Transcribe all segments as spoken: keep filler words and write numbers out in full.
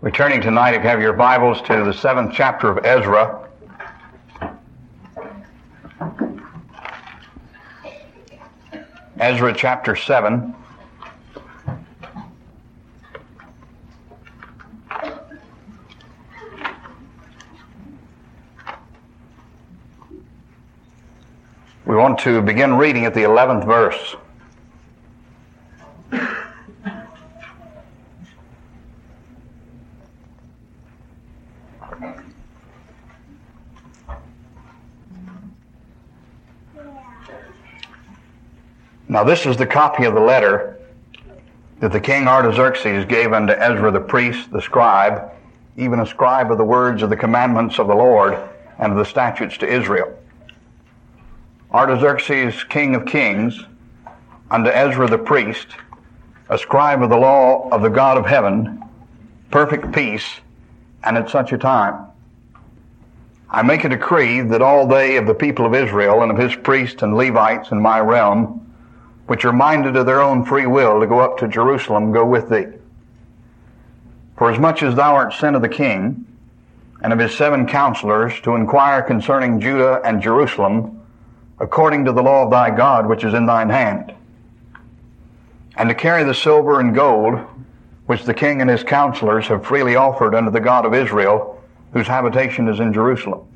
Returning tonight, if you have your Bibles, to the seventh chapter of Ezra. Ezra chapter seven. We want to begin reading at the eleventh verse. Now this is the copy of the letter that the king Artaxerxes gave unto Ezra the priest, the scribe, even a scribe of the words of the commandments of the Lord and of the statutes to Israel. Artaxerxes, king of kings, unto Ezra the priest, a scribe of the law of the God of heaven, perfect peace, and at such a time. I make a decree that all they of the people of Israel and of his priests and Levites in my realm, which are minded of their own free will to go up to Jerusalem, go with thee. For as much as thou art sent of the king and of his seven counselors to inquire concerning Judah and Jerusalem, according to the law of thy God which is in thine hand, and to carry the silver and gold which the king and his counselors have freely offered unto the God of Israel, whose habitation is in Jerusalem.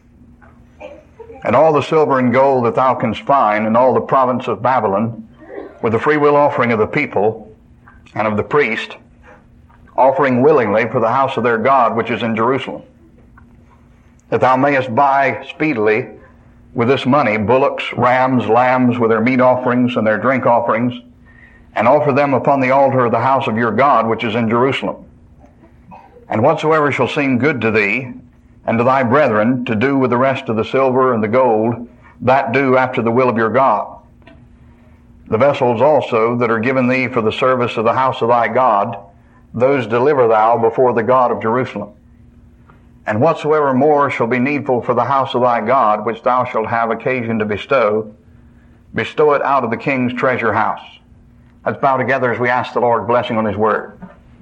And all the silver and gold that thou canst find in all the province of Babylon, with the free will offering of the people and of the priest, offering willingly for the house of their God which is in Jerusalem, that thou mayest buy speedily with this money bullocks, rams, lambs, with their meat offerings and their drink offerings, and offer them upon the altar of the house of your God which is in Jerusalem. And whatsoever shall seem good to thee and to thy brethren to do with the rest of the silver and the gold, that do after the will of your God. The vessels also that are given thee for the service of the house of thy God, those deliver thou before the God of Jerusalem. And whatsoever more shall be needful for the house of thy God, which thou shalt have occasion to bestow, bestow it out of the king's treasure house. Let's bow together as we ask the Lord blessing on his word.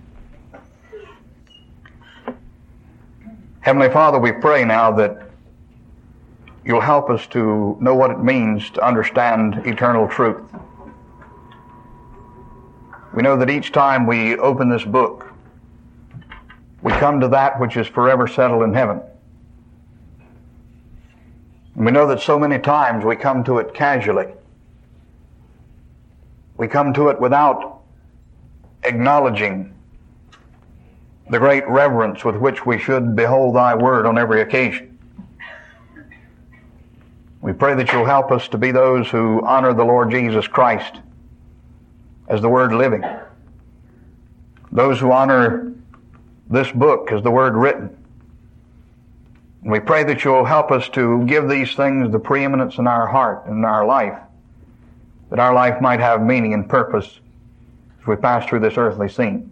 Heavenly Father, we pray now that you'll help us to know what it means to understand eternal truth. We know that each time we open this book, we come to that which is forever settled in heaven. And we know that so many times we come to it casually. We come to it without acknowledging the great reverence with which we should behold thy word on every occasion. We pray that you'll help us to be those who honor the Lord Jesus Christ as the word living, those who honor this book as the word written. And we pray that you'll help us to give these things the preeminence in our heart and in our life, that our life might have meaning and purpose as we pass through this earthly scene.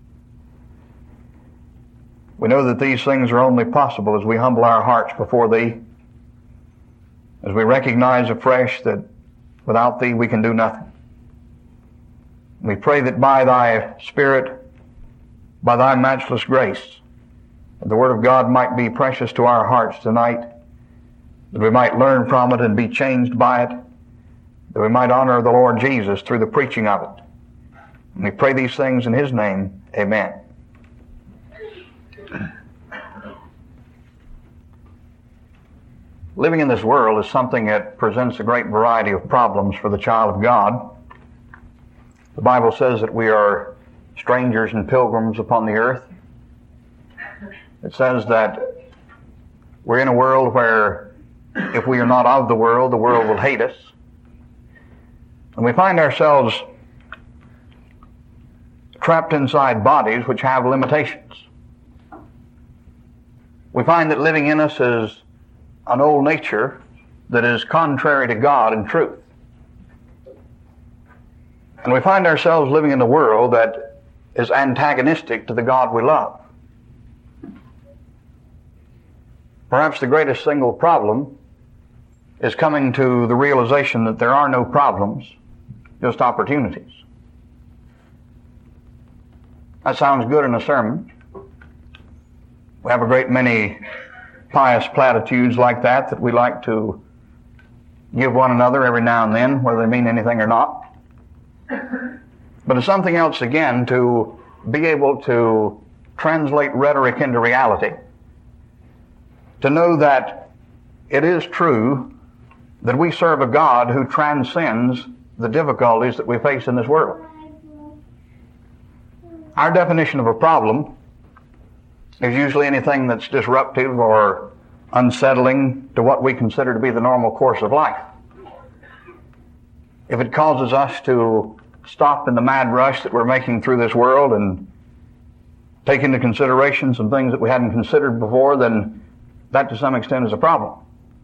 We know that these things are only possible as we humble our hearts before thee, as we recognize afresh that without thee we can do nothing. We pray that by thy Spirit, by thy matchless grace, that the Word of God might be precious to our hearts tonight, that we might learn from it and be changed by it, that we might honor the Lord Jesus through the preaching of it. And we pray these things in his name. Amen. Living in this world is something that presents a great variety of problems for the child of God. The Bible says that we are strangers and pilgrims upon the earth. It says that we're in a world where if we are not of the world, the world will hate us. And we find ourselves trapped inside bodies which have limitations. We find that living in us is an old nature that is contrary to God and truth. And we find ourselves living in a world that is antagonistic to the God we love. Perhaps the greatest single problem is coming to the realization that there are no problems, just opportunities. That sounds good in a sermon, We have a great many pious platitudes like that that we like to give one another every now and then, whether they mean anything or not. But it's something else again to be able to translate rhetoric into reality, to know that it is true that we serve a God who transcends the difficulties that we face in this world. Our definition of a problem is usually anything that's disruptive or unsettling to what we consider to be the normal course of life. If it causes us to stop in the mad rush that we're making through this world and take into consideration some things that we hadn't considered before, then that to some extent is a problem.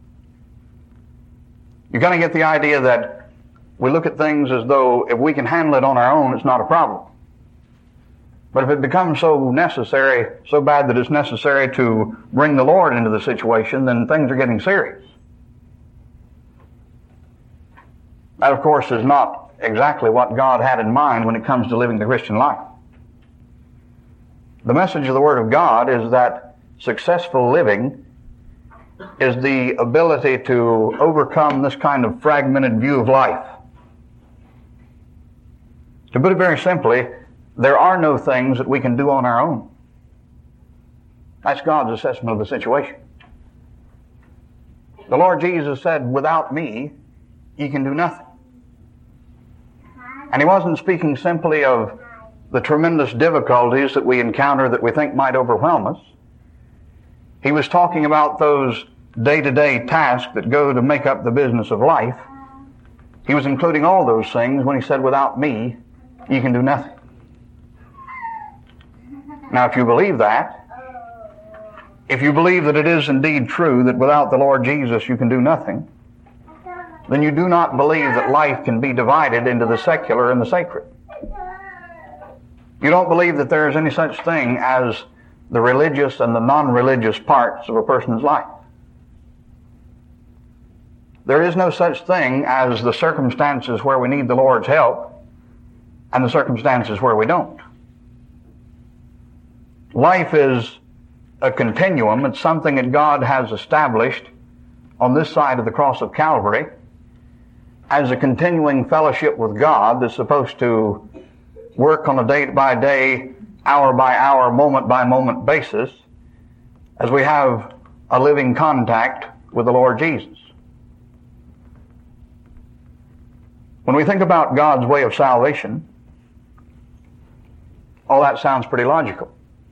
You're going to get the idea that we look at things as though if we can handle it on our own, it's not a problem. But if it becomes so necessary, so bad that it's necessary to bring the Lord into the situation, then things are getting serious. That, of course, is not exactly what God had in mind when it comes to living the Christian life. The message of the Word of God is that successful living is the ability to overcome this kind of fragmented view of life. To put it very simply, there are no things that we can do on our own. That's God's assessment of the situation. The Lord Jesus said, "Without me, ye can do nothing." And He wasn't speaking simply of the tremendous difficulties that we encounter that we think might overwhelm us. He was talking about those day-to-day tasks that go to make up the business of life. He was including all those things when He said, "Without me, ye can do nothing." Now, if you believe that, if you believe that it is indeed true that without the Lord Jesus you can do nothing, then you do not believe that life can be divided into the secular and the sacred. You don't believe that there is any such thing as the religious and the non-religious parts of a person's life. There is no such thing as the circumstances where we need the Lord's help and the circumstances where we don't. Life is a continuum. It's something that God has established on this side of the cross of Calvary as a continuing fellowship with God that's supposed to work on a day-by-day, hour-by-hour, moment-by-moment basis as we have a living contact with the Lord Jesus. When we think about God's way of salvation, all that sounds pretty logical.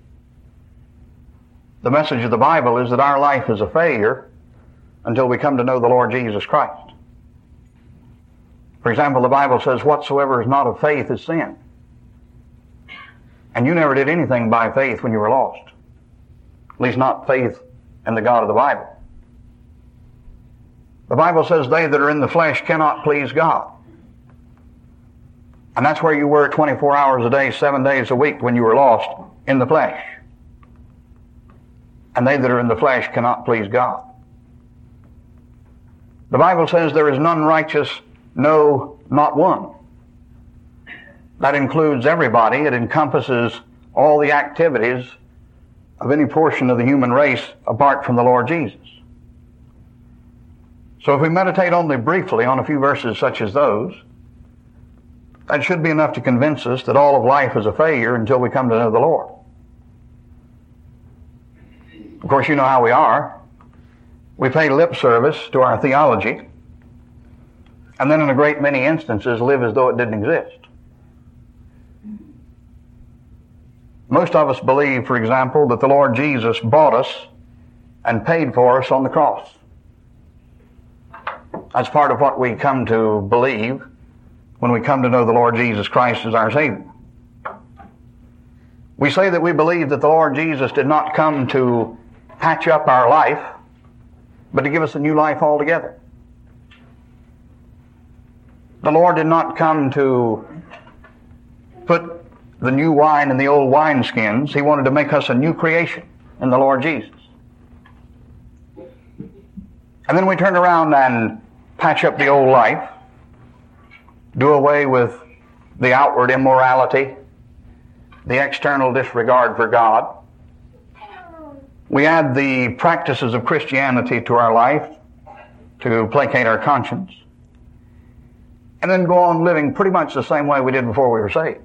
The message of the Bible is that our life is a failure until we come to know the Lord Jesus Christ. For example, the Bible says, "Whatsoever is not of faith is sin." And you never did anything by faith when you were lost. At least not faith in the God of the Bible. The Bible says, "They that are in the flesh cannot please God." And that's where you were twenty-four hours a day, seven days a week when you were lost in the flesh. And they that are in the flesh cannot please God. The Bible says there is none righteous, no, not one. That includes everybody. It encompasses all the activities of any portion of the human race apart from the Lord Jesus. So if we meditate only briefly on a few verses such as those, that should be enough to convince us that all of life is a failure until we come to know the Lord. Of course, you know how we are. We pay lip service to our theology, and then in a great many instances live as though it didn't exist. Most of us believe, for example, that the Lord Jesus bought us and paid for us on the cross. That's part of what we come to believe when we come to know the Lord Jesus Christ as our Savior. We say that we believe that the Lord Jesus did not come to patch up our life, but to give us a new life altogether. The Lord did not come to put the new wine in the old wineskins. He wanted to make us a new creation in the Lord Jesus. And then we turn around and patch up the old life, do away with the outward immorality, the external disregard for God, We add the practices of Christianity to our life to placate our conscience, and then go on living pretty much the same way we did before we were saved.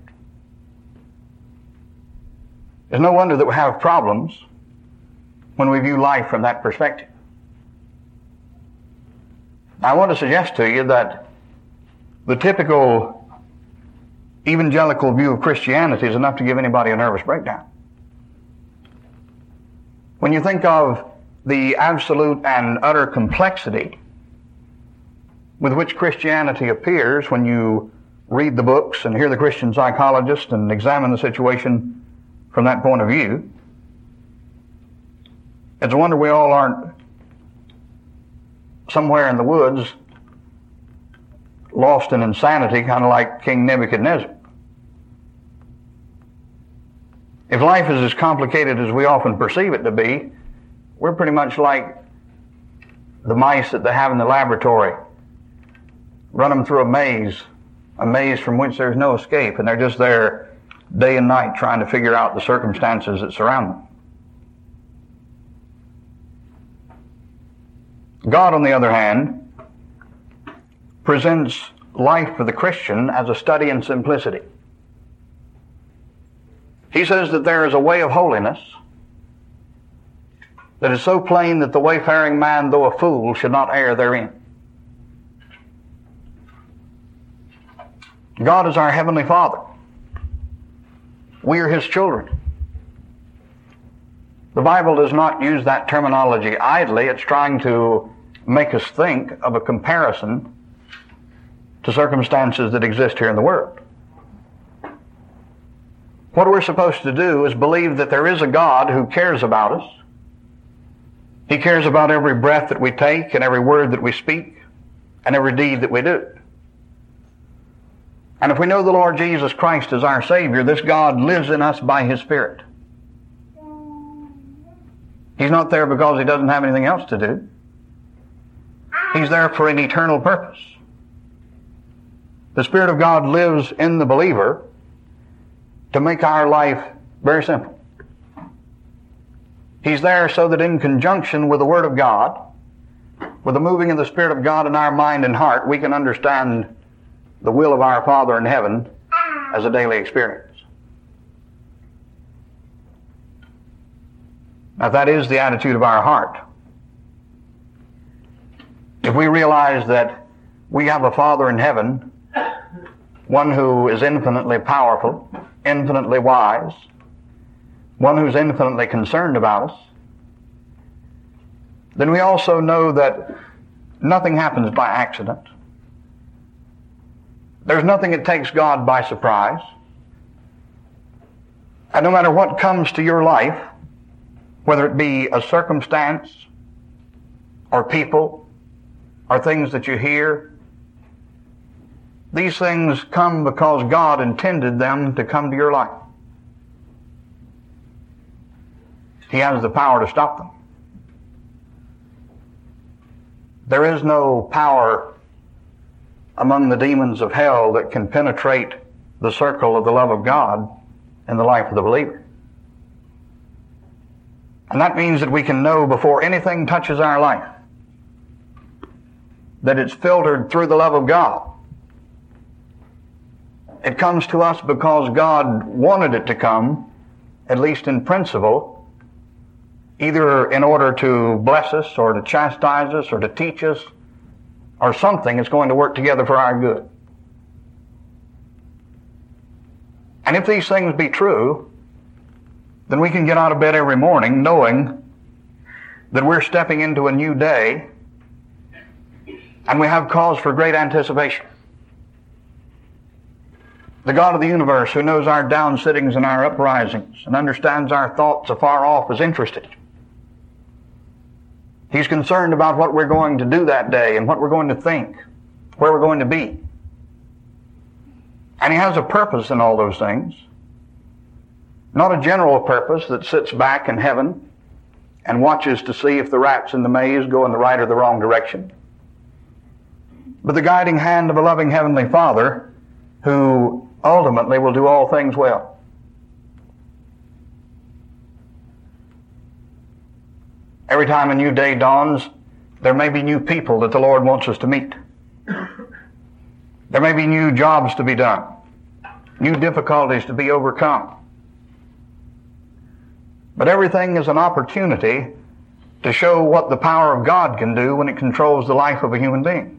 It's no wonder that we have problems when we view life from that perspective. I want to suggest to you that the typical evangelical view of Christianity is enough to give anybody a nervous breakdown. When you think of the absolute and utter complexity with which Christianity appears when you read the books and hear the Christian psychologist and examine the situation from that point of view, it's a wonder we all aren't somewhere in the woods lost in insanity, kind of like King Nebuchadnezzar. If life is as complicated as we often perceive it to be, we're pretty much like the mice that they have in the laboratory. Run them through a maze, a maze from which there's no escape, and they're just there day and night trying to figure out the circumstances that surround them. God, on the other hand, presents life for the Christian as a study in simplicity. He says that there is a way of holiness that is so plain that the wayfaring man, though a fool, should not err therein. God is our Heavenly Father. We are His children. The Bible does not use that terminology idly. It's trying to make us think of a comparison to circumstances that exist here in the world. What we're supposed to do is believe that there is a God who cares about us. He cares about every breath that we take and every word that we speak and every deed that we do. And if we know the Lord Jesus Christ as our Savior, this God lives in us by His Spirit. He's not there because He doesn't have anything else to do. He's there for an eternal purpose. The Spirit of God lives in the believer to make our life very simple. He's there so that in conjunction with the Word of God, with the moving of the Spirit of God in our mind and heart, we can understand the will of our Father in heaven as a daily experience. Now, if that is the attitude of our heart, if we realize that we have a Father in heaven, one who is infinitely powerful, infinitely wise, one who's infinitely concerned about us, then we also know that nothing happens by accident. There's nothing that takes God by surprise. And no matter what comes to your life, whether it be a circumstance or people or things that you hear, these things come because God intended them to come to your life. He has the power to stop them. There is no power among the demons of hell that can penetrate the circle of the love of God in the life of the believer. And that means that we can know before anything touches our life that it's filtered through the love of God. It comes to us because God wanted it to come, at least in principle, either in order to bless us or to chastise us or to teach us or something is going to work together for our good. And if these things be true, then we can get out of bed every morning knowing that we're stepping into a new day and we have cause for great anticipation. The God of the universe, who knows our down-sittings and our uprisings and understands our thoughts afar off, is interested. He's concerned about what we're going to do that day and what we're going to think, where we're going to be. And He has a purpose in all those things. Not a general purpose that sits back in heaven and watches to see if the rats in the maze go in the right or the wrong direction. But the guiding hand of a loving Heavenly Father who ultimately will do all things well. Every time a new day dawns, there may be new people that the Lord wants us to meet. There may be new jobs to be done, new difficulties to be overcome. But everything is an opportunity to show what the power of God can do when it controls the life of a human being.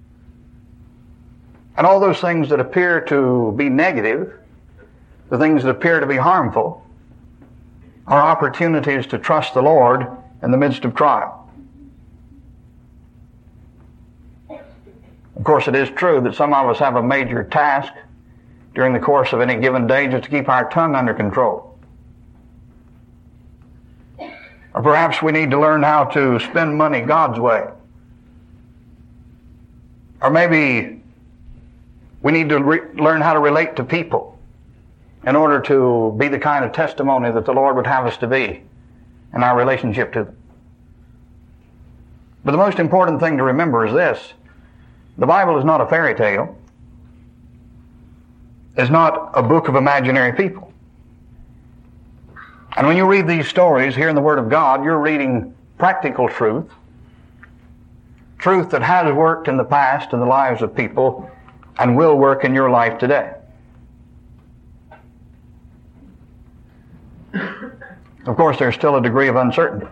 And all those things that appear to be negative, the things that appear to be harmful, are opportunities to trust the Lord in the midst of trial. Of course, it is true that some of us have a major task during the course of any given day just to keep our tongue under control. Or perhaps we need to learn how to spend money God's way. Or maybe we need to re- learn how to relate to people in order to be the kind of testimony that the Lord would have us to be in our relationship to them. But the most important thing to remember is this: the Bible is not a fairy tale. It's not a book of imaginary people. And when you read these stories here in the Word of God, you're reading practical truth, truth that has worked in the past in the lives of people and will work in your life today. Of course, there's still a degree of uncertainty.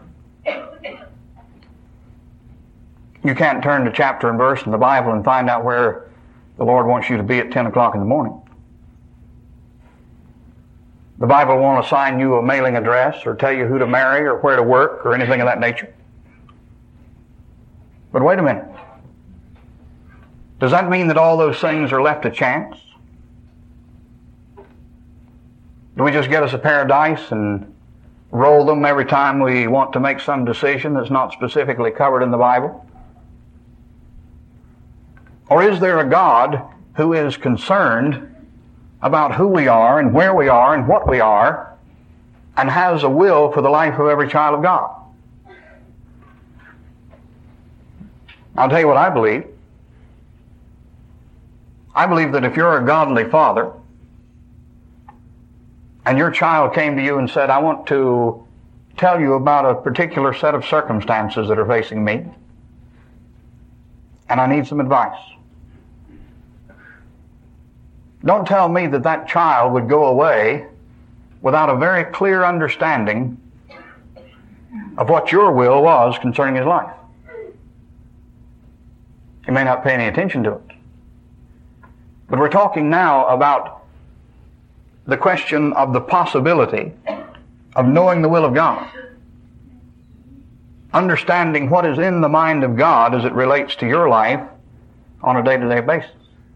You can't turn to chapter and verse in the Bible and find out where the Lord wants you to be at ten o'clock in the morning. The Bible won't assign you a mailing address or tell you who to marry or where to work or anything of that nature. But wait a minute. Does that mean that all those things are left to chance? Do we just get us a pair of dice and roll them every time we want to make some decision that's not specifically covered in the Bible? Or is there a God who is concerned about who we are and where we are and what we are, and has a will for the life of every child of God? I'll tell you what I believe. I believe that if you're a godly father, and your child came to you and said, I want to tell you about a particular set of circumstances that are facing me, and I need some advice. Don't tell me that that child would go away without a very clear understanding of what your will was concerning his life. He may not pay any attention to it. But we're talking now about the question of the possibility of knowing the will of God. Understanding what is in the mind of God as it relates to your life on a day-to-day basis.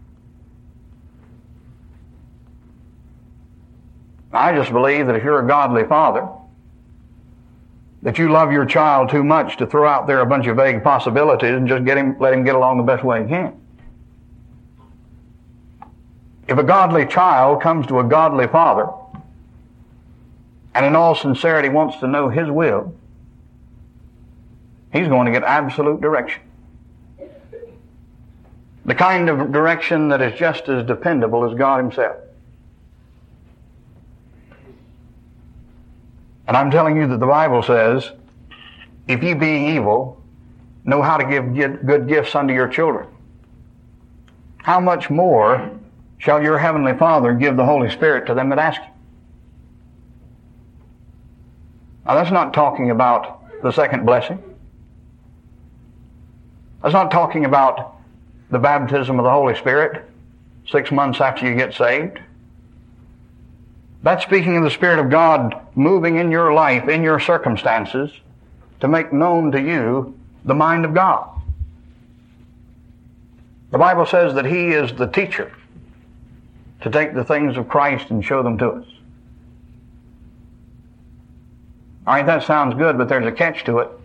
I just believe that if you're a godly father, that you love your child too much to throw out there a bunch of vague possibilities and just get him, let him get along the best way he can. If a godly child comes to a godly father and in all sincerity wants to know his will, he's going to get absolute direction. The kind of direction that is just as dependable as God himself. And I'm telling you that the Bible says, if ye being evil know how to give good gifts unto your children, how much more shall your heavenly Father give the Holy Spirit to them that ask him? Now that's not talking about the second blessing. That's not talking about the baptism of the Holy Spirit six months after you get saved. That's speaking of the Spirit of God moving in your life, in your circumstances, to make known to you the mind of God. The Bible says that he is the teacher to take the things of Christ and show them to us. All right, that sounds good, but there's a catch to it.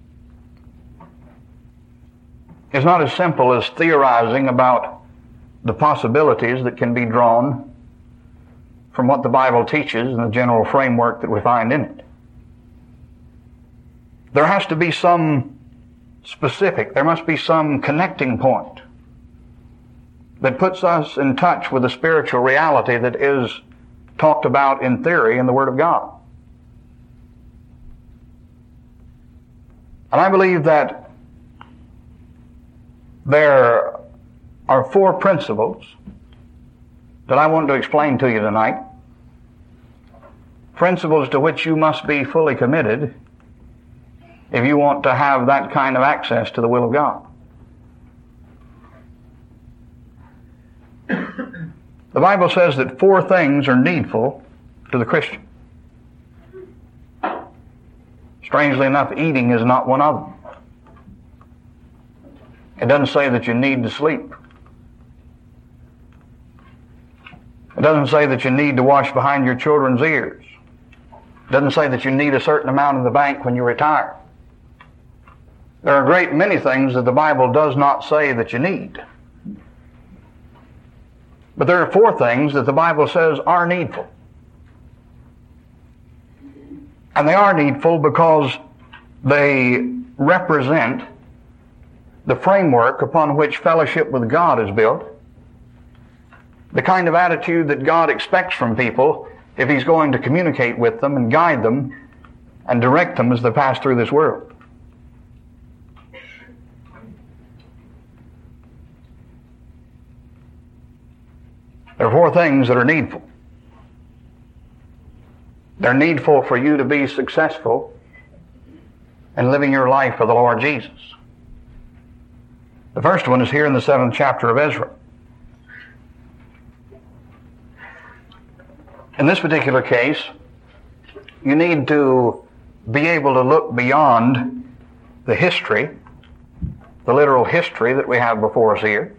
It's not as simple as theorizing about the possibilities that can be drawn from what the Bible teaches and the general framework that we find in it. There has to be some specific, there must be some connecting point that puts us in touch with the spiritual reality that is talked about in theory in the Word of God. And I believe that there are four principles that I want to explain to you tonight. Principles to which you must be fully committed if you want to have that kind of access to the will of God. The Bible says that four things are needful to the Christian. Strangely enough, eating is not one of them. It doesn't say that you need to sleep. It doesn't say that you need to wash behind your children's ears. It doesn't say that you need a certain amount in the bank when you retire. There are a great many things that the Bible does not say that you need. But there are four things that the Bible says are needful. And they are needful because they represent the framework upon which fellowship with God is built, the kind of attitude that God expects from people if He's going to communicate with them and guide them and direct them as they pass through this world. There are four things that are needful. They're needful for you to be successful in living your life for the Lord Jesus. The first one is here in the seventh chapter of Ezra. In this particular case, you need to be able to look beyond the history, the literal history that we have before us here,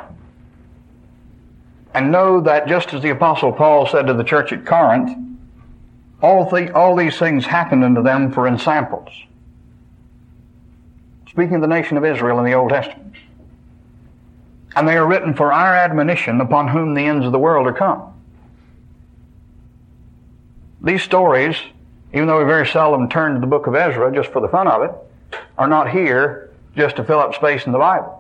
and know that just as the Apostle Paul said to the church at Corinth, all, th- all these things happened unto them for ensamples. Speaking of the nation of Israel in the Old Testament. And they are written for our admonition upon whom the ends of the world are come. These stories, even though we very seldom turn to the book of Ezra just for the fun of it, are not here just to fill up space in the Bible.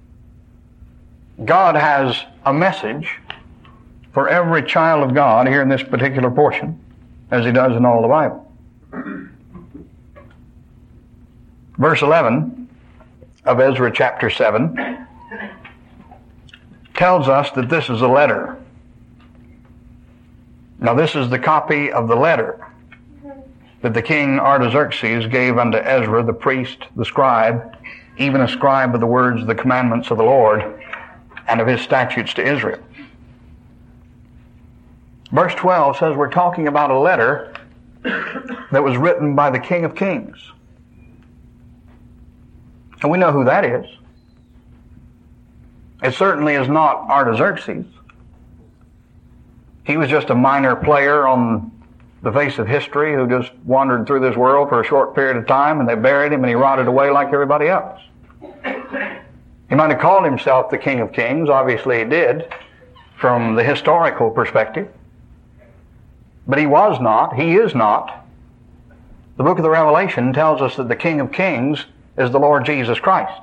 God has a message for every child of God here in this particular portion, as He does in all the Bible. Verse eleven of Ezra chapter seven tells us that this is a letter. Now this is the copy of the letter that the king Artaxerxes gave unto Ezra the priest, the scribe, even a scribe of the words of the commandments of the Lord and of His statutes to Israel. Verse twelve says we're talking about a letter that was written by the King of Kings. And we know who that is. It certainly is not Artaxerxes. He was just a minor player on the face of history who just wandered through this world for a short period of time, and they buried him and he rotted away like everybody else. He might have called himself the King of Kings. Obviously he did, from the historical perspective. But he was not. He is not. The book of the Revelation tells us that the King of Kings is the Lord Jesus Christ.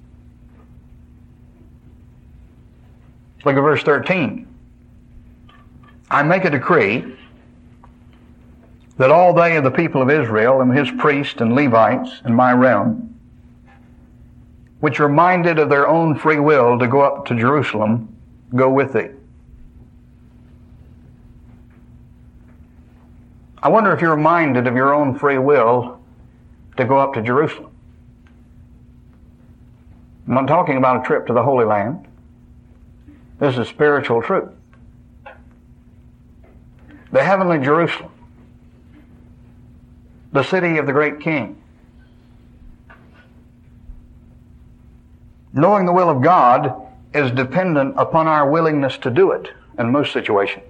Look at verse thirteen. I make a decree that all they of the people of Israel and His priests and Levites in my realm, which are minded of their own free will to go up to Jerusalem, go with thee. I wonder if you're minded of your own free will to go up to Jerusalem. I'm not talking about a trip to the Holy Land. This is spiritual truth. The heavenly Jerusalem, the city of the great King. Knowing the will of God is dependent upon our willingness to do it in most situations.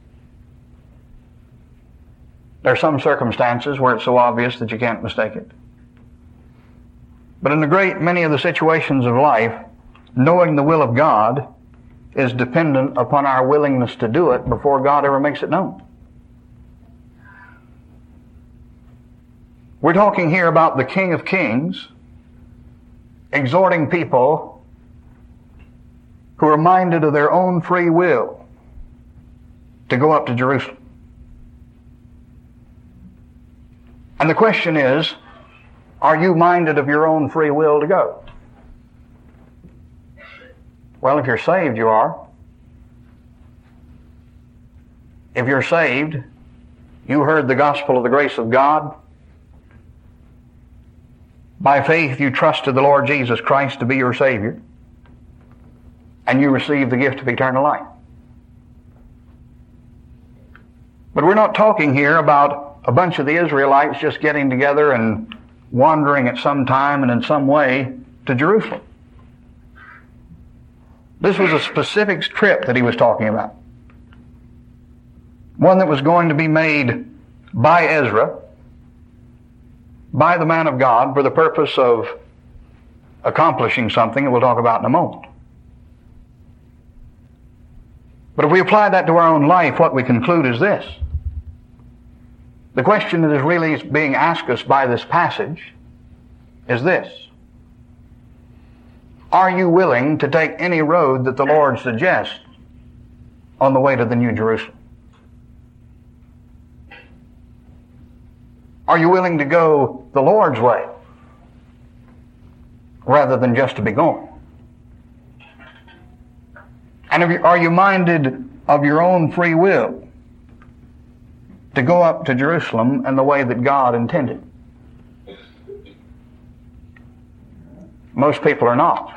There are some circumstances where it's so obvious that you can't mistake it. But in a great many of the situations of life, knowing the will of God is dependent upon our willingness to do it before God ever makes it known. We're talking here about the King of Kings exhorting people who are minded of their own free will to go up to Jerusalem. And the question is, Are you minded of your own free will to go? Well, if you're saved, you are. If you're saved, you heard the gospel of the grace of God. By faith, you trusted the Lord Jesus Christ to be your Savior, and you received the gift of eternal life. But we're not talking here about a bunch of the Israelites just getting together and wandering at some time and in some way to Jerusalem. This was a specific trip that he was talking about. One that was going to be made by Ezra, by the man of God, for the purpose of accomplishing something that we'll talk about in a moment. But if we apply that to our own life, what we conclude is this. The question that is really being asked us by this passage is this. Are you willing to take any road that the Lord suggests on the way to the New Jerusalem? Are you willing to go the Lord's way rather than just to be going? And are you minded of your own free will to go up to Jerusalem in the way that God intended? Most people are not.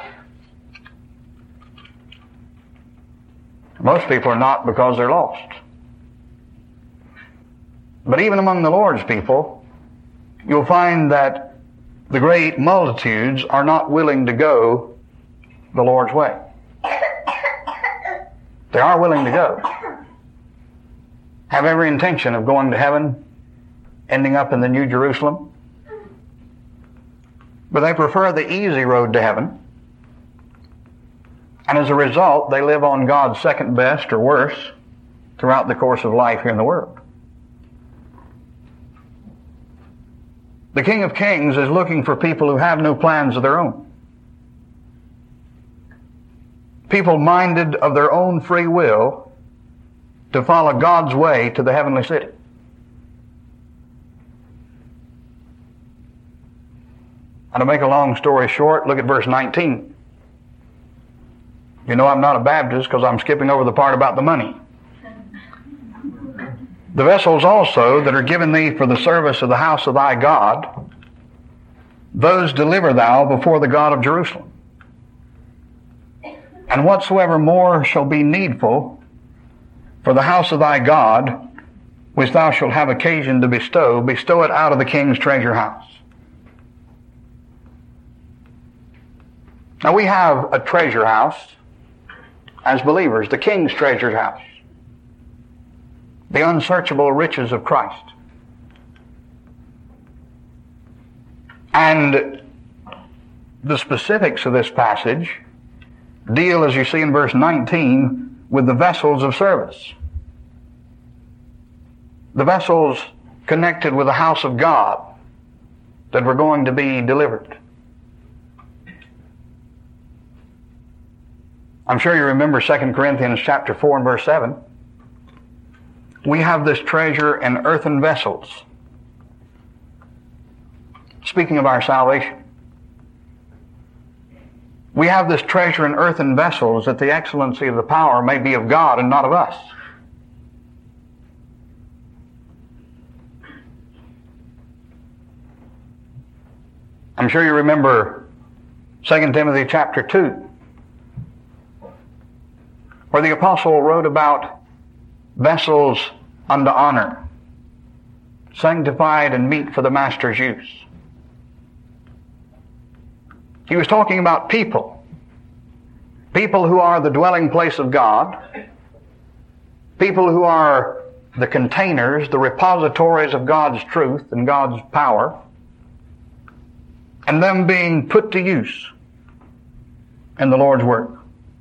Most people are not because they're lost. But even among the Lord's people, you'll find that the great multitudes are not willing to go the Lord's way. They are willing to go. Have every intention of going to heaven, ending up in the New Jerusalem. But they prefer the easy road to heaven. And as a result, they live on God's second best or worse throughout the course of life here in the world. The King of Kings is looking for people who have no plans of their own. People minded of their own free will to follow God's way to the heavenly city. And to make a long story short, look at verse nineteen. You know I'm not a Baptist because I'm skipping over the part about the money. The vessels also that are given thee for the service of the house of thy God, those deliver thou before the God of Jerusalem. And whatsoever more shall be needful for the house of thy God, which thou shalt have occasion to bestow, bestow it out of the king's treasure house. Now we have a treasure house as believers, the king's treasure house, the unsearchable riches of Christ. And the specifics of this passage deal, as you see in verse nineteen, with the vessels of service. The vessels connected with the house of God that were going to be delivered. I'm sure you remember Second Corinthians chapter four and verse seven. We have this treasure in earthen vessels. Speaking of our salvation. We have this treasure in earthen vessels that the excellency of the power may be of God and not of us. I'm sure you remember Second Timothy chapter two, where the apostle wrote about vessels unto honor, sanctified and meet for the master's use. He was talking about people, people who are the dwelling place of God, people who are the containers, the repositories of God's truth and God's power, and them being put to use in the Lord's work.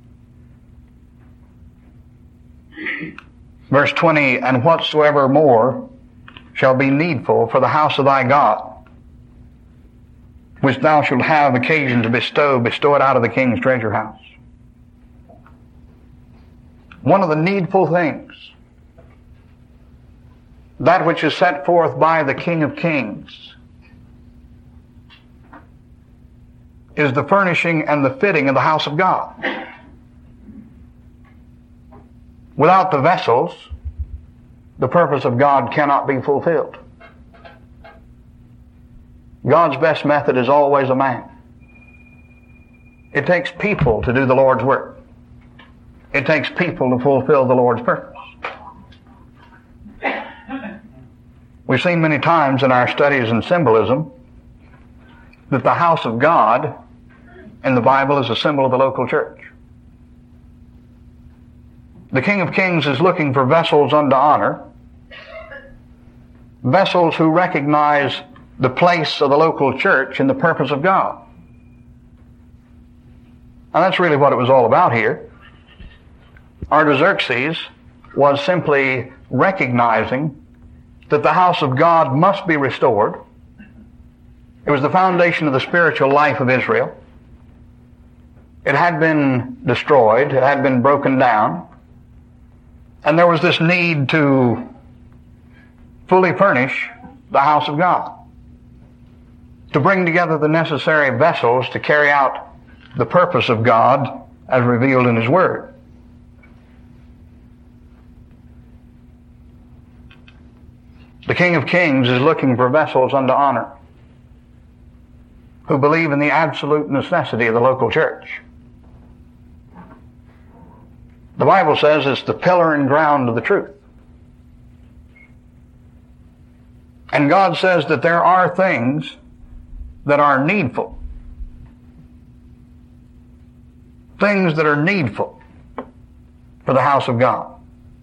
Verse twenty, and whatsoever more shall be needful for the house of thy God, which thou shalt have occasion to bestow, bestow it out of the king's treasure house. One of the needful things, that which is set forth by the King of Kings, is the furnishing and the fitting of the house of God. Without the vessels, the purpose of God cannot be fulfilled. God's best method is always a man. It takes people to do the Lord's work. It takes people to fulfill the Lord's purpose. We've seen many times in our studies in symbolism that the house of God in the Bible is a symbol of the local church. The King of Kings is looking for vessels unto honor, vessels who recognize the place of the local church in the purpose of God. And that's really what it was all about here. Artaxerxes was simply recognizing that the house of God must be restored. It was the foundation of the spiritual life of Israel. It had been destroyed. It had been broken down. And there was this need to fully furnish the house of God, to bring together the necessary vessels to carry out the purpose of God as revealed in His Word. The King of Kings is looking for vessels unto honor who believe in the absolute necessity of the local church. The Bible says it's the pillar and ground of the truth. And God says that there are things that are needful. Things that are needful for the house of God.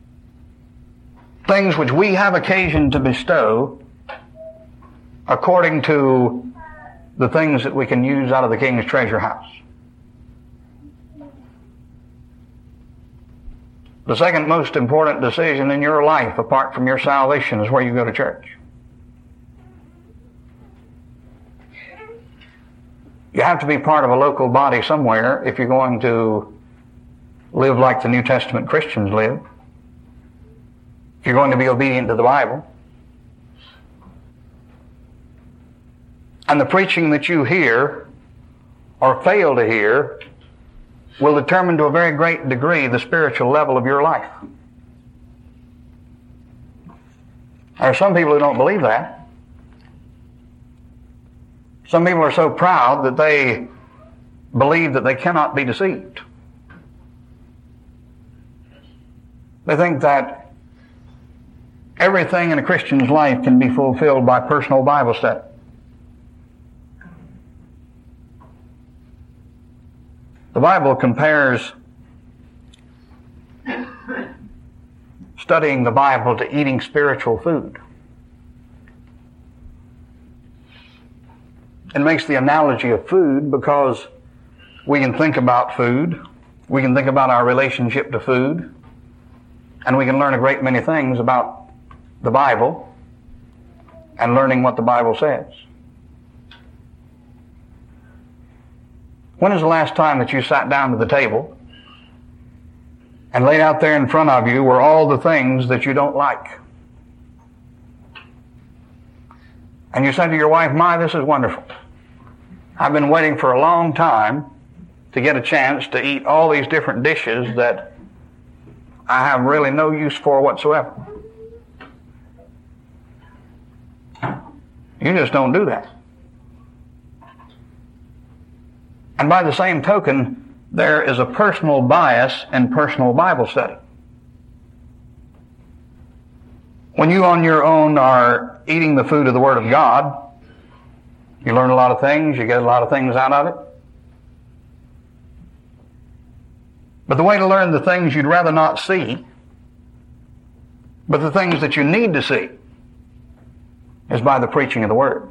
Things which we have occasion to bestow according to the things that we can use out of the King's treasure house. The second most important decision in your life, apart from your salvation, is where you go to church. You have to be part of a local body somewhere if you're going to live like the New Testament Christians live. If you're going to be obedient to the Bible. And the preaching that you hear or fail to hear will determine to a very great degree the spiritual level of your life. There are some people who don't believe that. Some people are so proud that they believe that they cannot be deceived. They think that everything in a Christian's life can be fulfilled by personal Bible study. The Bible compares studying the Bible to eating spiritual food. It makes the analogy of food because we can think about food, we can think about our relationship to food, and we can learn a great many things about the Bible and learning what the Bible says. When is the last time that you sat down to the table and laid out there in front of you were all the things that you don't like? And you said to your wife, "My, this is wonderful. I've been waiting for a long time to get a chance to eat all these different dishes that I have really no use for whatsoever." You just don't do that. And by the same token, there is a personal bias in personal Bible study. When you on your own are eating the food of the Word of God, you learn a lot of things, you get a lot of things out of it. But the way to learn the things you'd rather not see, but the things that you need to see, is by the preaching of the Word.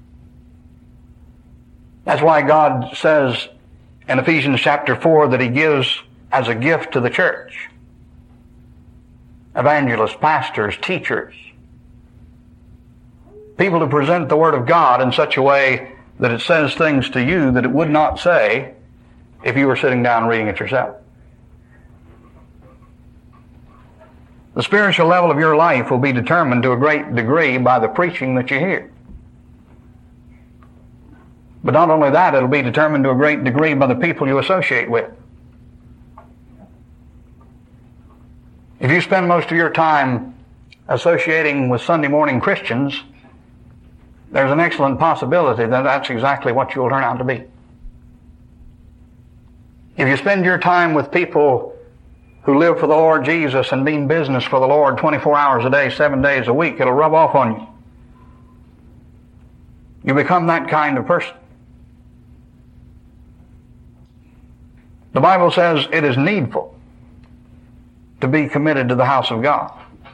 That's why God says in Ephesians chapter four that He gives as a gift to the church evangelists, pastors, teachers, people to present the Word of God in such a way that it says things to you that it would not say if you were sitting down reading it yourself. The spiritual level of your life will be determined to a great degree by the preaching that you hear. But not only that, it'll be determined to a great degree by the people you associate with. If you spend most of your time associating with Sunday morning Christians, there's an excellent possibility that that's exactly what you'll turn out to be. If you spend your time with people who live for the Lord Jesus and mean business for the Lord twenty-four hours a day, seven days a week, it'll rub off on you. You become that kind of person. The Bible says it is needful to be committed to the house of God.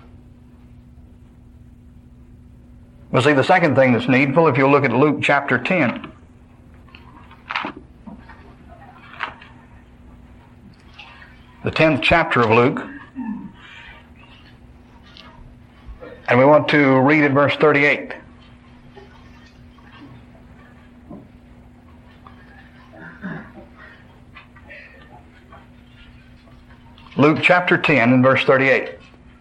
Well, see, the second thing that's needful, if you'll look at Luke chapter ten. The tenth chapter of Luke. And we want to read at verse thirty-eight. Luke chapter ten and verse thirty-eight.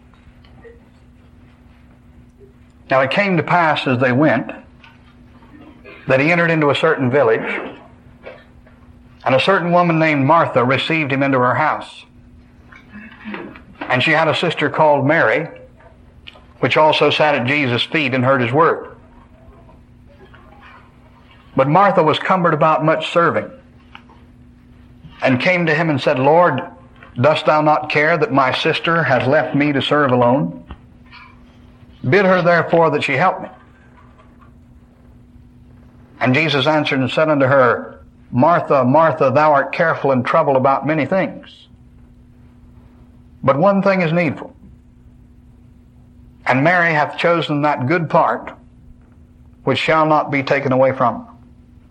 Now it came to pass as they went that he entered into a certain village, and a certain woman named Martha received him into her house. And she had a sister called Mary, which also sat at Jesus' feet and heard his word. But Martha was cumbered about much serving, and came to him and said, Lord, dost thou not care that my sister has left me to serve alone? Bid her therefore that she help me. And Jesus answered and said unto her, Martha, Martha, thou art careful and troubled about many things. But one thing is needful. And Mary hath chosen that good part, which shall not be taken away from her.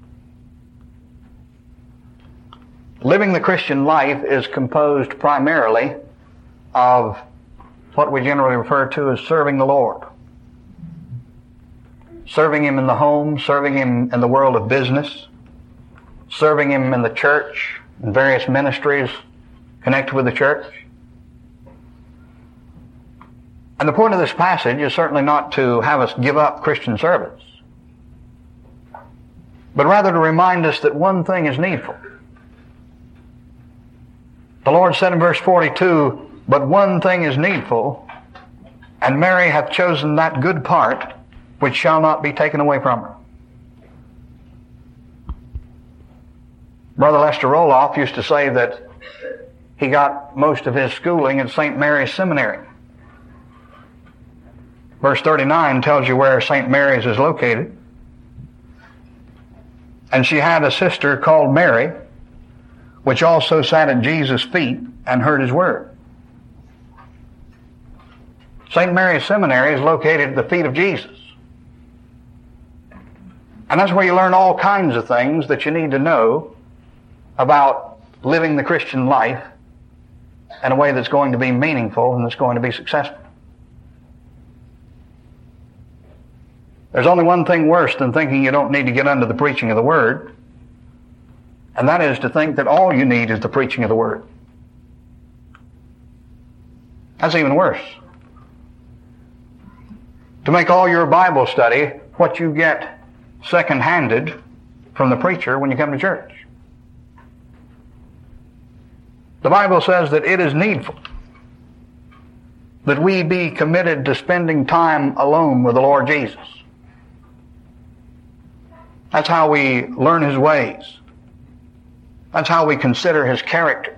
Living the Christian life is composed primarily of what we generally refer to as serving the Lord. Serving Him in the home, serving Him in the world of business, serving Him in the church, in various ministries connected with the church. And the point of this passage is certainly not to have us give up Christian service, but rather to remind us that one thing is needful. The Lord said in verse forty-two, but one thing is needful, and Mary hath chosen that good part, which shall not be taken away from her. Brother Lester Roloff used to say that he got most of his schooling at Saint Mary's Seminary. Verse thirty-nine tells you where Saint Mary's is located. And she had a sister called Mary, which also sat at Jesus' feet and heard his word. Saint Mary's Seminary is located at the feet of Jesus. And that's where you learn all kinds of things that you need to know about living the Christian life in a way that's going to be meaningful and that's going to be successful. There's only one thing worse than thinking you don't need to get under the preaching of the Word, and that is to think that all you need is the preaching of the Word. That's even worse. To make all your Bible study what you get second-handed from the preacher when you come to church. The Bible says that it is needful that we be committed to spending time alone with the Lord Jesus. That's how we learn His ways. That's how we consider His character.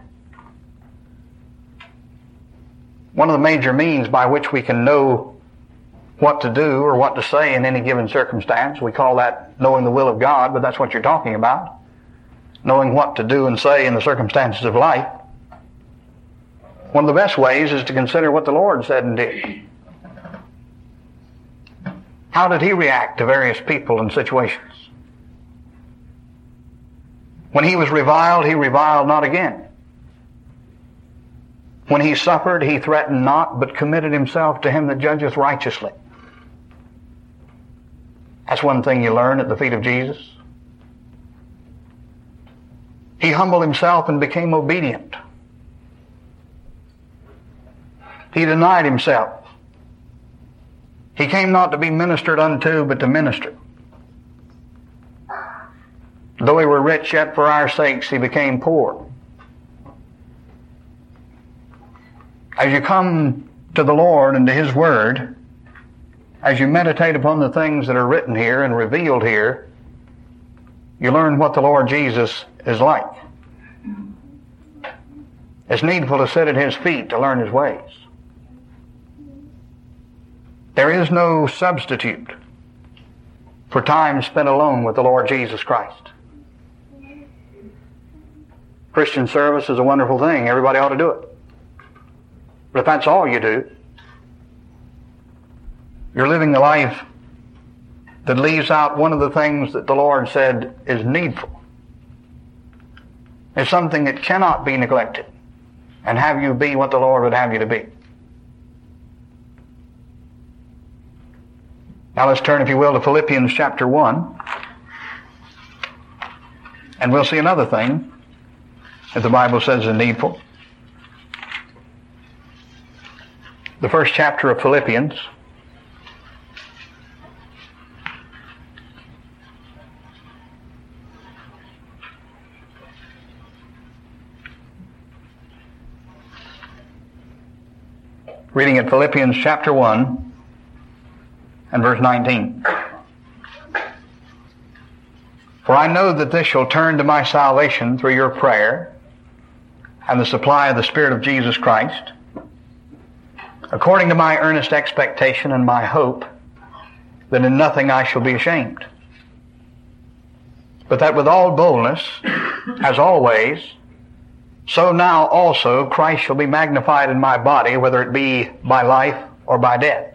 One of the major means by which we can know what to do or what to say in any given circumstance, we call that knowing the will of God, but that's what you're talking about. Knowing what to do and say in the circumstances of life. One of the best ways is to consider what the Lord said and did. How did He react to various people and situations? When He was reviled, He reviled not again. When He suffered, He threatened not, but committed Himself to Him that judgeth righteously. That's one thing you learn at the feet of Jesus. He humbled Himself and became obedient. He denied Himself. He came not to be ministered unto, but to minister. Though he were rich, yet for our sakes he became poor. As you come to the Lord and to his word, as you meditate upon the things that are written here and revealed here, you learn what the Lord Jesus is like. It's needful to sit at his feet to learn his ways. There is no substitute for time spent alone with the Lord Jesus Christ. Christian service is a wonderful thing. Everybody ought to do it. But if that's all you do, you're living the life that leaves out one of the things that the Lord said is needful. It's something that cannot be neglected and have you be what the Lord would have you to be. Now let's turn, if you will, to Philippians chapter one. And we'll see another thing that the Bible says is needful. The first chapter of Philippians. Reading at Philippians chapter one and verse nineteen. For I know that this shall turn to my salvation through your prayer and the supply of the Spirit of Jesus Christ, according to my earnest expectation and my hope that in nothing I shall be ashamed, but that with all boldness, as always, so now also Christ shall be magnified in my body, whether it be by life or by death.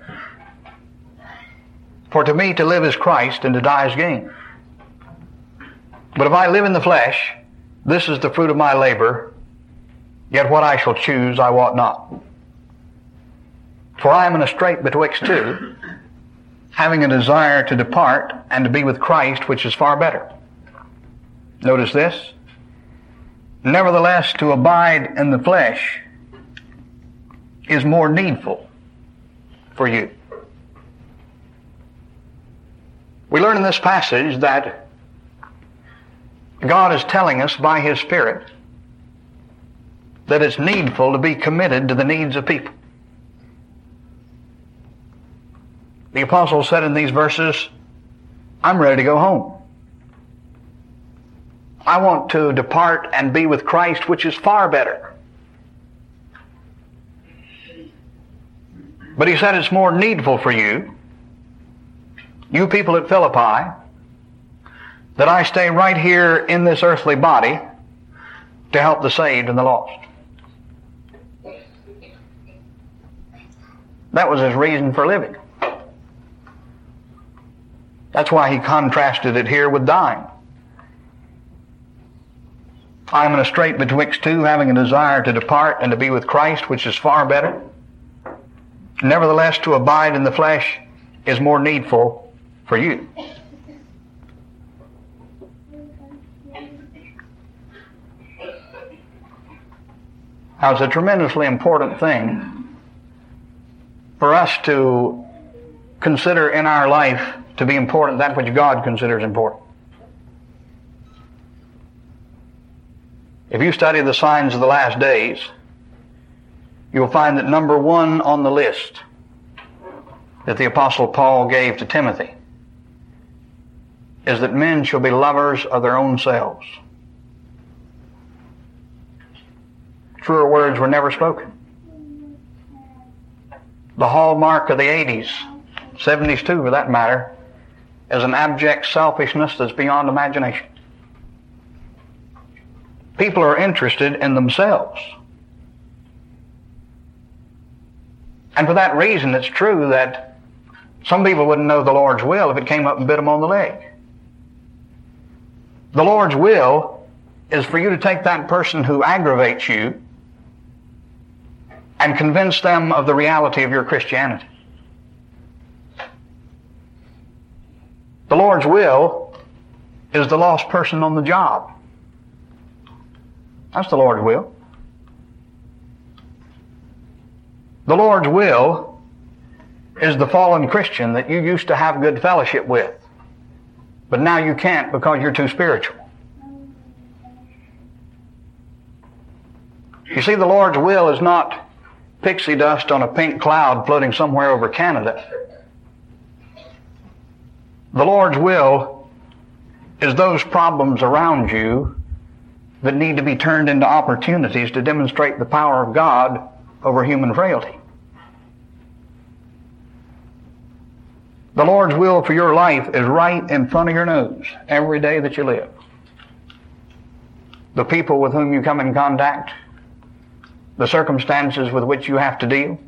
For to me to live is Christ, and to die is gain. But if I live in the flesh, this is the fruit of my labor, yet what I shall choose I wot not. For I am in a strait betwixt two, having a desire to depart and to be with Christ, which is far better. Notice this. Nevertheless, to abide in the flesh is more needful for you. We learn in this passage that God is telling us by his Spirit that it's needful to be committed to the needs of people. The apostle said in these verses, I'm ready to go home. I want to depart and be with Christ, which is far better. But he said it's more needful for you, you people at Philippi, that I stay right here in this earthly body to help the saved and the lost. That was his reason for living. That's why he contrasted it here with dying. I am in a strait betwixt two, having a desire to depart and to be with Christ, which is far better. Nevertheless, to abide in the flesh is more needful for you. Now, it's a tremendously important thing for us to consider in our life to be important that which God considers important. If you study the signs of the last days, you'll find that number one on the list that the Apostle Paul gave to Timothy is that men shall be lovers of their own selves. Truer words were never spoken. The hallmark of the eighties, seventies too for that matter, is an abject selfishness that's beyond imagination. People are interested in themselves. And for that reason, it's true that some people wouldn't know the Lord's will if it came up and bit them on the leg. The Lord's will is for you to take that person who aggravates you and convince them of the reality of your Christianity. The Lord's will is the lost person on the job. That's the Lord's will. The Lord's will is the fallen Christian that you used to have good fellowship with, but now you can't because you're too spiritual. You see, the Lord's will is not pixie dust on a pink cloud floating somewhere over Canada. The Lord's will is those problems around you that need to be turned into opportunities to demonstrate the power of God over human frailty. The Lord's will for your life is right in front of your nose every day that you live. The people with whom you come in contact, the circumstances with which you have to deal.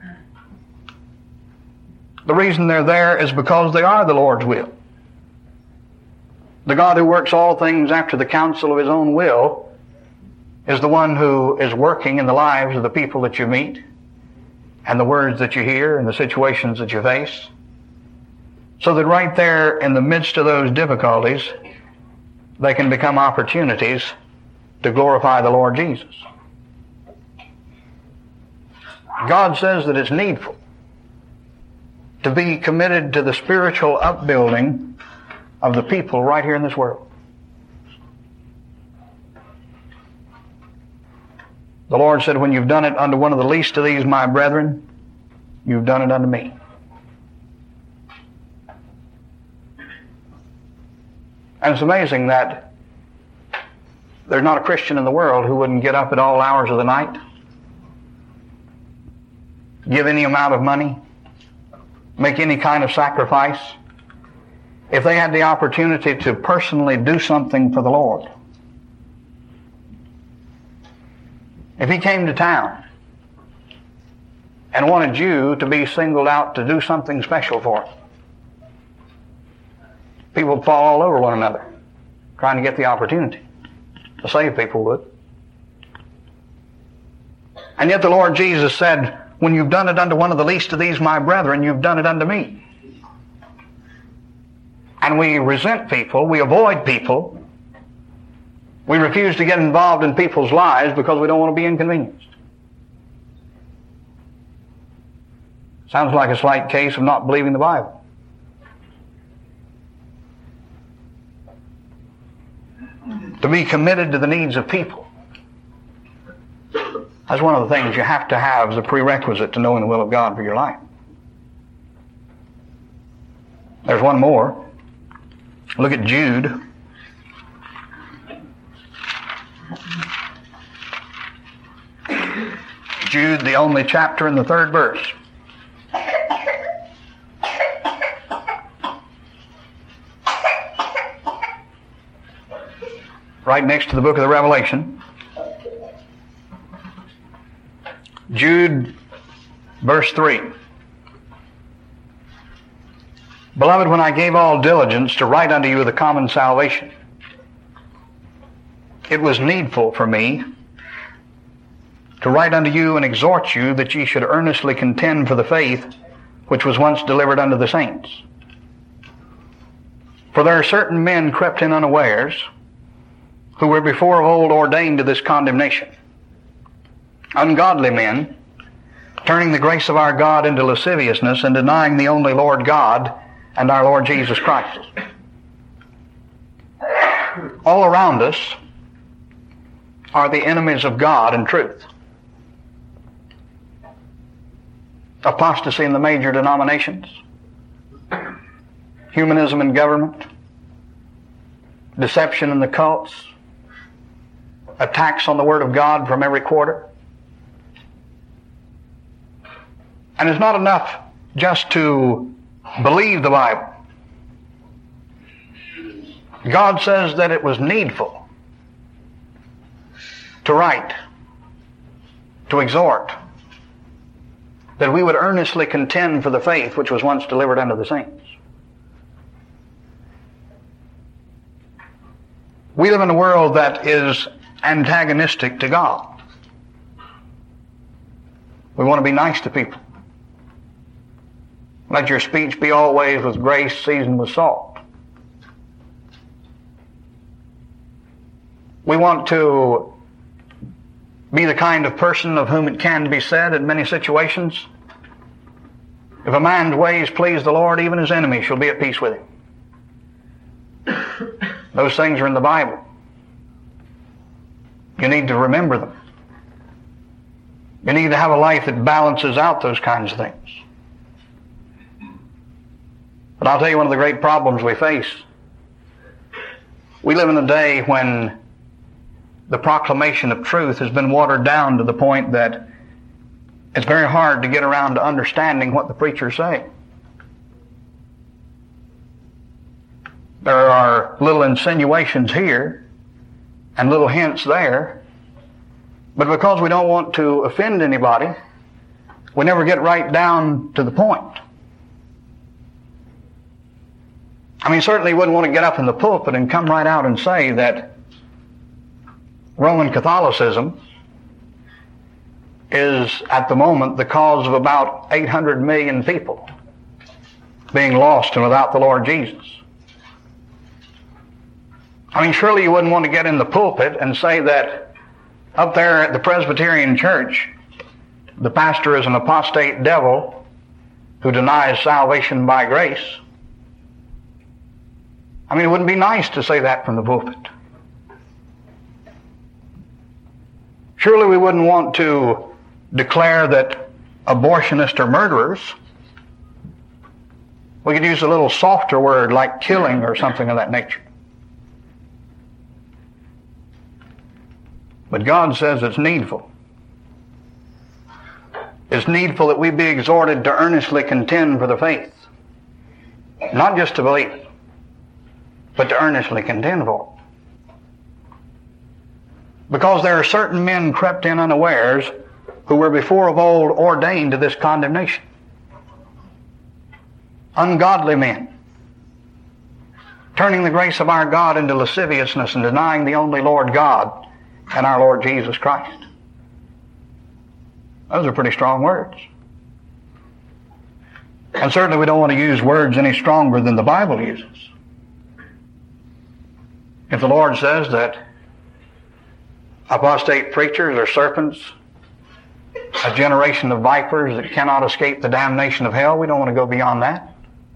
The reason they're there is because they are the Lord's will. The God who works all things after the counsel of His own will is the one who is working in the lives of the people that you meet and the words that you hear and the situations that you face, so that right there in the midst of those difficulties, they can become opportunities to glorify the Lord Jesus. God says that it's needful to be committed to the spiritual upbuilding of the people right here in this world. The Lord said, when you've done it unto one of the least of these, my brethren, you've done it unto me. And it's amazing that there's not a Christian in the world who wouldn't get up at all hours of the night, give any amount of money, make any kind of sacrifice, if they had the opportunity to personally do something for the Lord. If He came to town and wanted you to be singled out to do something special for Him, people would fall all over one another trying to get the opportunity. The saved people would. And yet the Lord Jesus said, when you've done it unto one of the least of these, my brethren, you've done it unto me. And we resent people, we avoid people, we refuse to get involved in people's lives because we don't want to be inconvenienced. Sounds like a slight case of not believing the Bible. To be committed to the needs of people. That's one of the things you have to have as a prerequisite to knowing the will of God for your life. There's one more. Look at Jude. Jude, the only chapter in the third verse. Right next to the book of the Revelation. Jude, verse three. Beloved, when I gave all diligence to write unto you the common salvation, it was needful for me to write unto you and exhort you that ye should earnestly contend for the faith which was once delivered unto the saints. For there are certain men crept in unawares, who were before of old ordained to this condemnation, ungodly men, turning the grace of our God into lasciviousness and denying the only Lord God and our Lord Jesus Christ. All around us are the enemies of God and truth. Apostasy in the major denominations, humanism in government, deception in the cults, attacks on the Word of God from every quarter. And it's not enough just to believe the Bible. God says that it was needful to write, to exhort, that we would earnestly contend for the faith which was once delivered unto the saints. We live in a world that is antagonistic to God. We want to be nice to people. Let your speech be always with grace seasoned with salt. We want to be the kind of person of whom it can be said in many situations, if a man's ways please the Lord, even his enemy shall be at peace with him. Those things are in the Bible. You need to remember them. You need to have a life that balances out those kinds of things. But I'll tell you one of the great problems we face. We live in a day when the proclamation of truth has been watered down to the point that it's very hard to get around to understanding what the preachers say. There are little insinuations here and little hints there, but because we don't want to offend anybody, we never get right down to the point. I mean, certainly you wouldn't want to get up in the pulpit and come right out and say that Roman Catholicism is at the moment the cause of about eight hundred million people being lost and without the Lord Jesus. I mean, surely you wouldn't want to get in the pulpit and say that up there at the Presbyterian Church, the pastor is an apostate devil who denies salvation by grace. I mean, it wouldn't be nice to say that from the pulpit. Surely we wouldn't want to declare that abortionists are murderers. We could use a little softer word like killing or something of that nature. But God says it's needful. It's needful that we be exhorted to earnestly contend for the faith. Not just to believe it, but to earnestly contend for it. Because there are certain men crept in unawares who were before of old ordained to this condemnation. Ungodly men, turning the grace of our God into lasciviousness and denying the only Lord God and our Lord Jesus Christ. Those are pretty strong words. And certainly we don't want to use words any stronger than the Bible uses. If the Lord says that apostate preachers are serpents, a generation of vipers that cannot escape the damnation of hell, we don't want to go beyond that.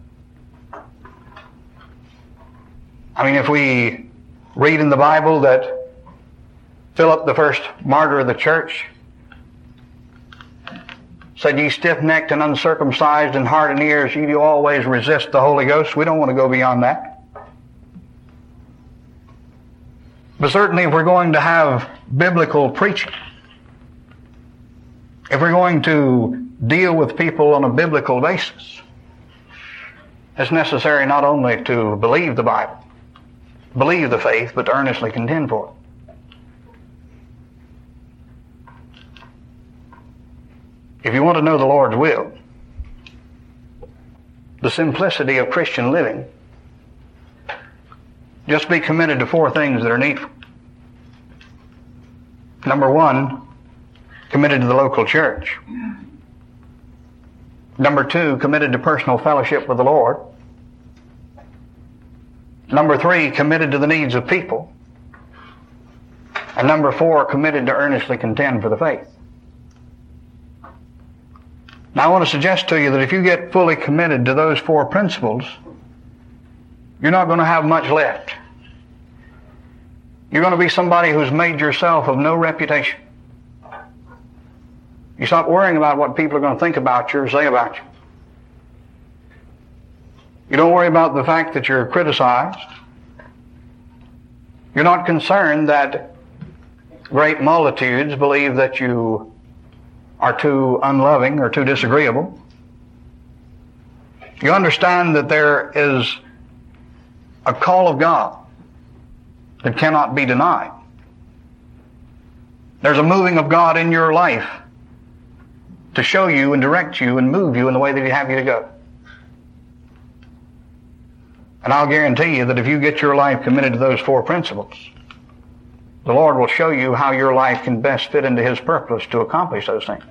I mean, if we read in the Bible that Philip, the first martyr of the church, said, "Ye stiff-necked and uncircumcised in heart and ears, ye do always resist the Holy Ghost," we don't want to go beyond that. But certainly if we're going to have biblical preaching, if we're going to deal with people on a biblical basis, it's necessary not only to believe the Bible, believe the faith, but to earnestly contend for it. If you want to know the Lord's will, the simplicity of Christian living, just be committed to four things that are needful. Number one, committed to the local church. Number two, committed to personal fellowship with the Lord. Number three, committed to the needs of people. And number four, committed to earnestly contend for the faith. Now I want to suggest to you that if you get fully committed to those four principles, you're not going to have much left. You're going to be somebody who's made yourself of no reputation. You stop worrying about what people are going to think about you or say about you. You don't worry about the fact that you're criticized. You're not concerned that great multitudes believe that you are too unloving or too disagreeable. You understand that there is a call of God that cannot be denied. There's a moving of God in your life to show you and direct you and move you in the way that He'd have you to go. And I'll guarantee you that if you get your life committed to those four principles, the Lord will show you how your life can best fit into His purpose to accomplish those things.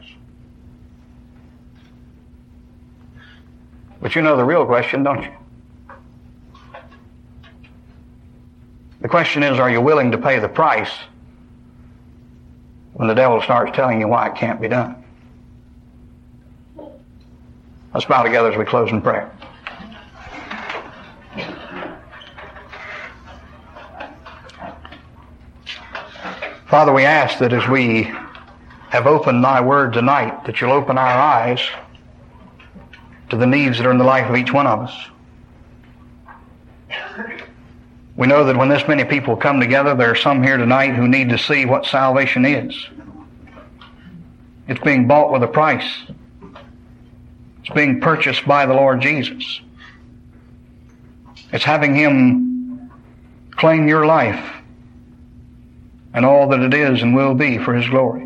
But you know the real question, don't you? The question is, are you willing to pay the price when the devil starts telling you why it can't be done? Let's bow together as we close in prayer. Father, we ask that as we have opened thy word tonight, that you'll open our eyes to the needs that are in the life of each one of us. We know that when this many people come together, there are some here tonight who need to see what salvation is. It's being bought with a price. It's being purchased by the Lord Jesus. It's having Him claim your life and all that it is and will be for His glory.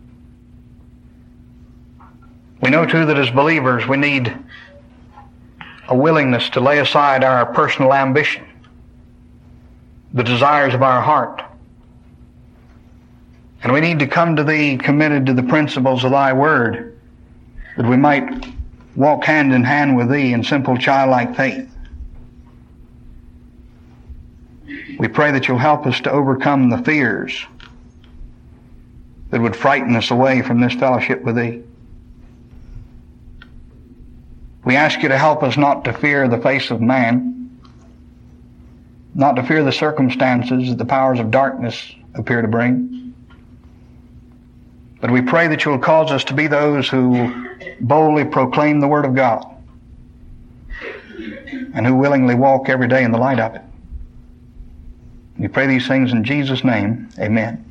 We know too that as believers we need a willingness to lay aside our personal ambition, the desires of our heart. And we need to come to Thee committed to the principles of Thy Word, that we might walk hand in hand with Thee in simple childlike faith. We pray that You'll help us to overcome the fears that would frighten us away from this fellowship with Thee. We ask You to help us not to fear the face of man, not to fear the circumstances that the powers of darkness appear to bring. But we pray that You'll cause us to be those who boldly proclaim the Word of God and who willingly walk every day in the light of it. We pray these things in Jesus' name. Amen.